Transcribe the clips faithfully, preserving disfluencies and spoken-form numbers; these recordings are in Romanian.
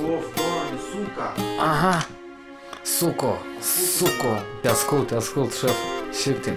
Of, doamne, suca! Aha, suco, suco. Te ascult, te ascult, șef. Șiptim.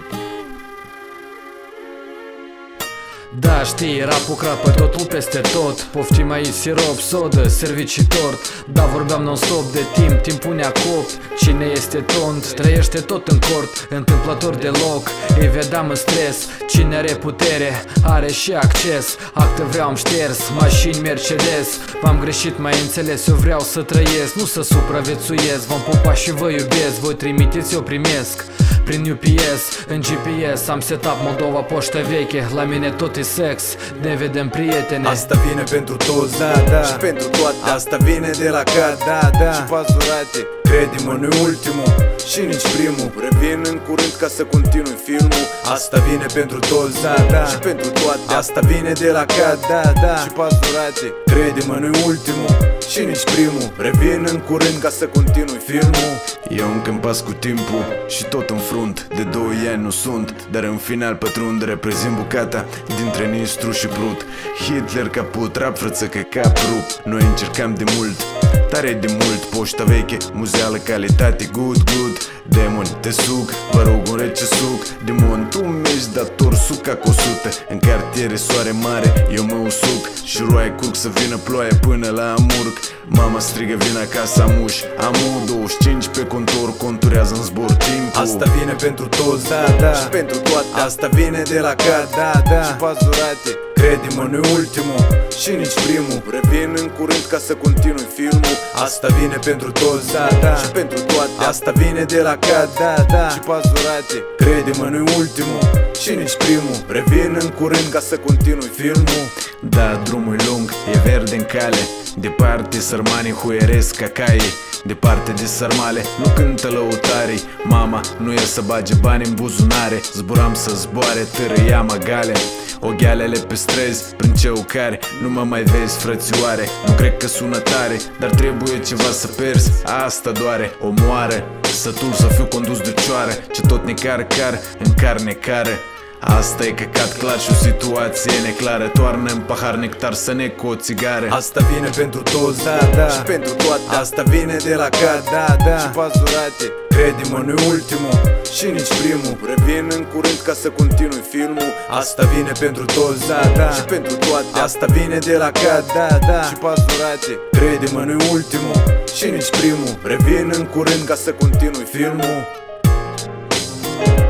Da, știi, rapul crapă totul peste tot. Poftim aici sirop, sodă, servicii tort. Da, vorbeam non-stop de timp, timpul ne-a copt. Cine este tont, trăiește tot în cort. Întâmplător deloc, îi vedeam în stres. Cine are putere, are și acces. Acte vreau am șters, mașini Mercedes. V-am greșit, mai înțeles, eu vreau să trăiesc, nu să supraviețuiesc. V-am pupa și vă iubesc, voi trimiteți, eu primesc. Prin U P S, în G P S am setat Moldova, poștă veche. La mine tot e sex, ne vedem prietene. Asta vine pentru toți, da, da, și pentru toate. Asta vine de la cat, da, da, și pazurate. Crede-mă, nu-i ultimul și nici primul. Revin în curând ca să continui filmul. Asta vine pentru toți, da, da, și pentru toate. Asta vine de la cat, da, da, și pazurate. Crede-mă, nu-i ultimul și nici primul. Revin în curând ca să continui filmul. Eu încă îmi pas cu timpul și tot în frunt. De doi ani nu sunt, dar în final pătrund. Reprezint bucata dintre Nistru și Prut. Hitler caput, rap frăță că cap rup. Noi încercam de mult, tare de mult. Poșta veche, muzeală, calitate, good, good. Demon, te suc, vă rog un rece suc. Demon, tu mi-ești dator, suca cu o sută. În cartiere soare mare, eu mă usuc și roaie curg să vină ploaie până la amurg. Mama strigă, vin acasă, am uși, am U douăzeci și cinci pe contor, conturează în zbor timpul. Asta vine pentru toți, da, da, și pentru toate. Asta vine de la cat, da, da, și pazurate. Crede-mă, nu-i ultimul și nici primul. Revin în curând ca să continui filmul. Asta vine pentru toți, da, da, și pentru toate. Asta vine de la cat, da, da, și pazurate. Crede-mă, nu-i ultimul și nici primul. Revin în curând ca să continui filmul. Da, drumul e lung, e verde în cale. Departe sărmanii huieresc ca caii. Departe de sarmale, nu cântă lăutarii. Mama nu e să bage bani în buzunare. Zburam să zboare, tărâia magale. Oghealele pe străzi, prin ceucare. Nu mă mai vezi, frățioare. Nu cred că sună tare, dar trebuie ceva să perzi. Asta doare, omoară. Sătul să fiu condus de cioară. Ce tot necar car, în carne care. Asta e căcat clar și o situație neclară. Toarnă în pahar nectar să ne cu o țigară. Asta vine pentru toți, da, da, și pentru toate. Asta vine de la cat, da, da, și pazurate. Crede-mă, nu-i ultimul și nici primul. Revin în curând ca să continui filmul. Asta vine pentru toți, da, da, și pentru toate. Asta vine de la cat, da, da, și pazurate. Crede-mă, nu-i ultimul și nici primul. Revin în curând ca să continui filmul.